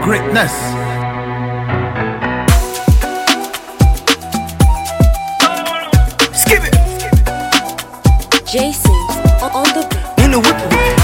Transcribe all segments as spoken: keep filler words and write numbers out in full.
greatness. Skip it. Jason on the beat. In the whip.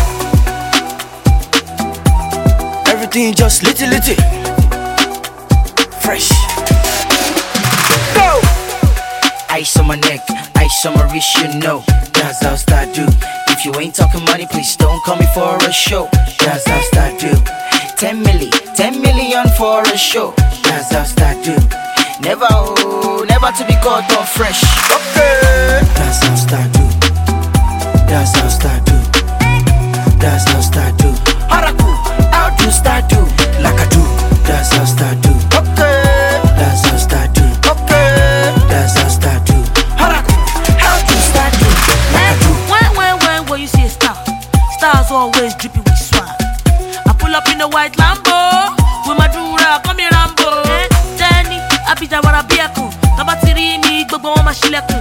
Everything just little little. Fresh. Go. Ice on my neck, ice on my wrist, you know. That's how I do. If you ain't talking money, please don't call me for a show. That's how I do. Ten milli, ten million for a show. That's how I do. Never, oh, never to be caught on fresh. Okay. That's how I do. That's how I do. That's how I do. Haraku, how do I do? Like I do. That's how I do. Okay. That's how I do. Okay. That's how I do. Haraku, how do I do? Like I do. When, when, when, when you see a star, stars always dripping with swag. I pull up in a white Lambo with my dura, come here Rambo. Eh, Jenny, I be that what I be a cool. Tabatiri me, gbogbo wọn ma ṣílẹ̀kùn.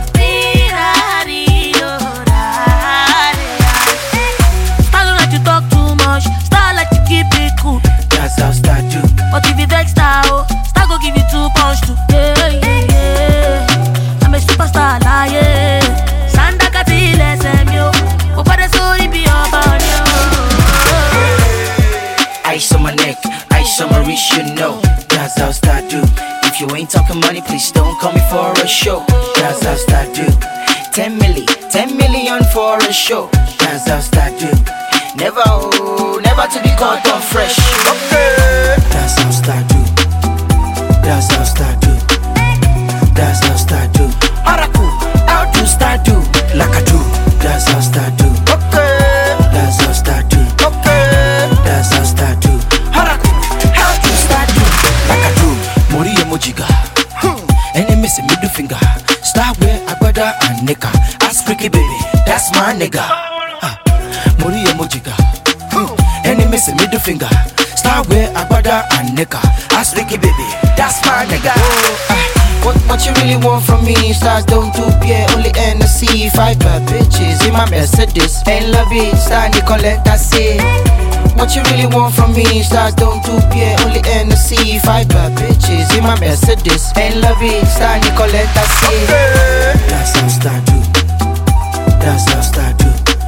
Star don't like to talk too much, star like to keep it cool. That's how I do. But if you vex star, oh, star go give you two punch too. Yeah, yeah, yeah. I'm a superstar, la yeah. Sanda kati lesem yo, opare so ibi obani yo. Ice on my neck, ice on my wrist, you know. That's how I do. If you ain't talking money, please don't call me for a show. That's how I do. Ten milli, ten million for a show. That's how I do. Never, oh, never to be caught on fresh. Okay. That's how I do. That's how I do. That's how I do. Haraku, how do I do? Like I do. That's how I do. Okay. That's how I do. Okay. That's how I do. Haraku, how do I do? Like I do. Mori emojiga. Any missing middle finger. Start where I brother and nigga. Ask Ricky baby, that's my nigga. Mori emojiga. Any missing middle finger. Start where I brother and nigga. Ask Ricky baby, that's my nigga. What, what you really want from me? Stars don't do beer, only N S C. Five bad bitches in my Mercedes. Ain't love it, star Nicolette, I say. What you really want from me? Stars don't do beer, only N S C. Five bad bitches in my Mercedes. Ain't love it, star Nicolette, I say. That's how I do. That's how I do.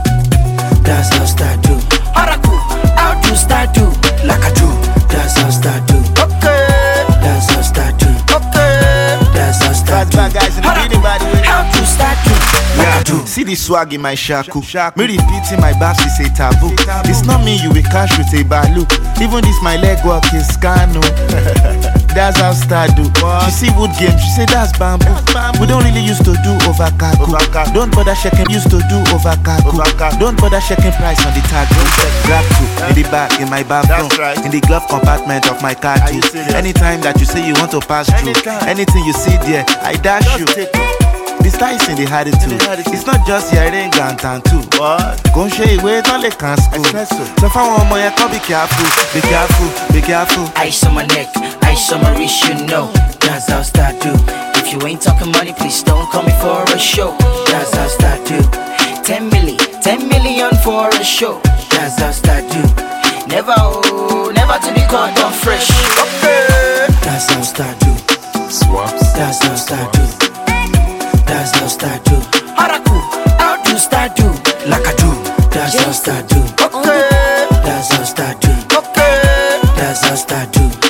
That's how I do. Haraku, how do I do? Like I do. That's how I do. Okay. That's how I do. Okay. That's how I do. Bad guys in the building, by the way. How do I do? Like I do. See the swag in my shaku. Me repeating my bass is a taboo. It's not me you will cash with a balu. Even this my leg work is scano. That's how star do. She see wood game, she say that's bamboo. We don't really used to do over cargo. Don't bother checking, used to do over cargo. Don't bother checking price on the tag. Grab two in the back, in my bathroom, in the glove compartment of my car too. Anytime that you say you want to pass through, anything you see there, I dash you. The style is in the attitude. It's not just hearing and too. Go show you where don't let can school. So for one more, you can be careful, be careful, be careful. Ice on my neck, ice on my wrist, you know. That's how I do. If you ain't talking money, please don't call me for a show. That's how I do. Ten milli, ten million for a show. That's how I do. Never, oh, never to be caught on fresh. Okay. That's how I do. Swaps. That's how I do. That's how I do. Haraku, how do I do? Like I do. That's how I do. Okay. That's how I do. Okay. That's how I do.